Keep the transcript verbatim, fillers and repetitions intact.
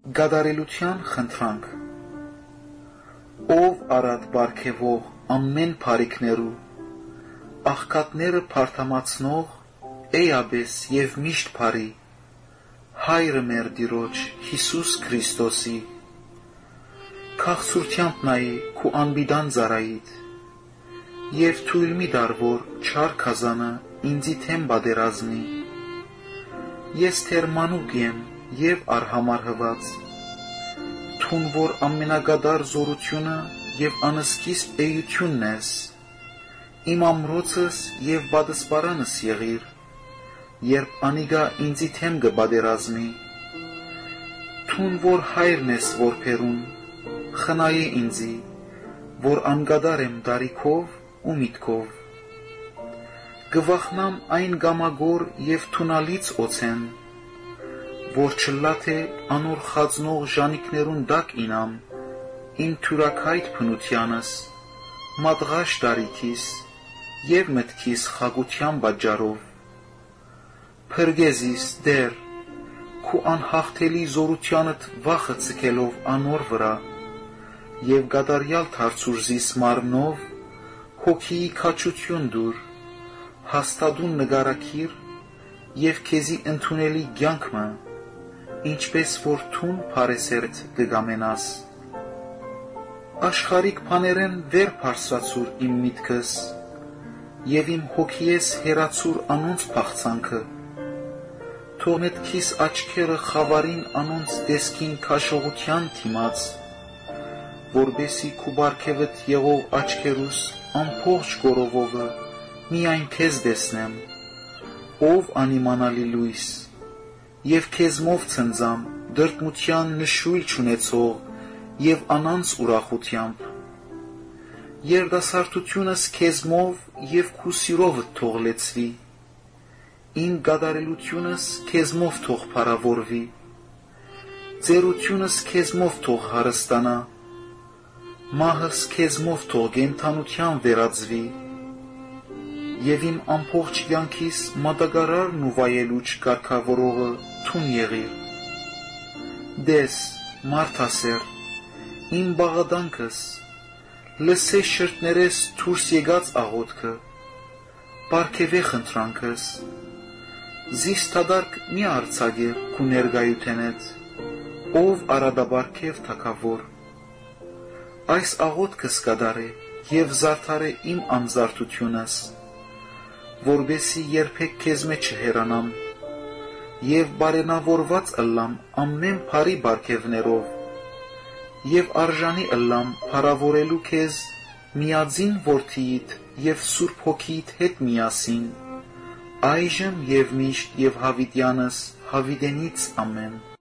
Գադարելության խնդրանք։ Ով արատ բարգևող ամեն փարիքներու, աղքատները փարթամացնող էյաբես և միշտ փարի, հայրը մեր դիրոջ Հիսուս Քրիստոսի, քաղցուրթյամբ նայի քու անբիդան ծարայիդ, և թույլ մի դար, որ չար քազանը ինձի թեմ բادرազմի, ես թեր մանուկ եմ և արհամարհված, թուն որ ամենագադար զորությունը և անսկիզբ էությունն ես, իմ ամրոցս և բադսպարանս եղիր, երբ անիգա ինձի թեմ գբادرազմի, թուն որ հայրն ես որբերուն, խնայի ինձի, որ անգադար եմ դարիքով ու միտքով, գվախնամ այն գամագոր և թունալից օցեն, որ չլա թե անոր խածնող ժանիքներուն դակ ինամ, իմ թուրաքայթ փնությանս, մատղաշ դարիքիս և մտքիս խագության բաջարով, փրգեզիս դեր, քու անհաղթելի զորությանդ վախը ցկելով անոր վրա, և գադարյալ թարցուրզիս մարմնով, հոգիի քաջություն դուր, հաստատուն նգարակիր և քեզի ընդունելի կյանքը, ինչպես որ թուն փարեսերտ կգամենաս։ Աշխարհիկ բաներեն վեր բարձրացուր իմ միտքս, և իմ հոգիես հեռացուր անոնց փախցանքը, թող մտքիս աչքերը խավարին անոնց տեսքին քաշողության թիմաց, որբեսի քու բարգևդ եղող աչքերուս ամբողջ գորովովը միայն քեզ տեսնեմ, ով անիմանալի լույս, և քեզմով ցնծամ դրդմության նշույլ չունեցող և անանց ուրախությամբ, երդասարտությունս քեզմով և քու սիրովդ թող լեցվի, իմ գադարելությունս քեզմով թող փառավորվի, ծերությունս քեզմով թող հարստանա, մահս քեզմով թող կենդանության վերածվի, և իմ ամբողջ կյանքիս մատակարարն ու վայելուչ կարգավորողը թուն եղիր։ Դես, մարդասեր, իմ բաղադանքս, լսե շրթներես դուրս եկած աղոթքը, պարգևե խնդրանքս, զիս դադարք մի արձակեր քու ներկայութենետ, ով արադաբարգև թագավոր, այս աղոթքս կդարե և զարդարե իմ անզարդությունս, որբեսի երբեք քեզմե չհեռանամ, և բարենավորված ըլլամ ամեն փարի բարգևներով, և արժանի ըլլամ փառավորելու քեզ միածին որդիիդ և Սուրբ Հոգիիդ հետ միասին, այժմ և միշտ և հավիտյանս հավիտենից ամեն։